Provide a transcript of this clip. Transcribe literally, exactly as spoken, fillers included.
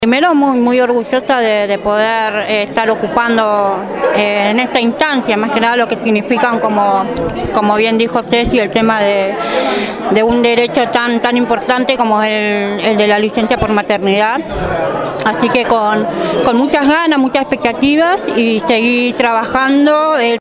Primero, muy muy orgullosa de, de poder eh, estar ocupando eh, en esta instancia, más que nada lo que significan, como, como bien dijo Ceci, el tema de, de un derecho tan, tan importante como el, el de la licencia por maternidad. Así que con, con muchas ganas, muchas expectativas y seguir trabajando. El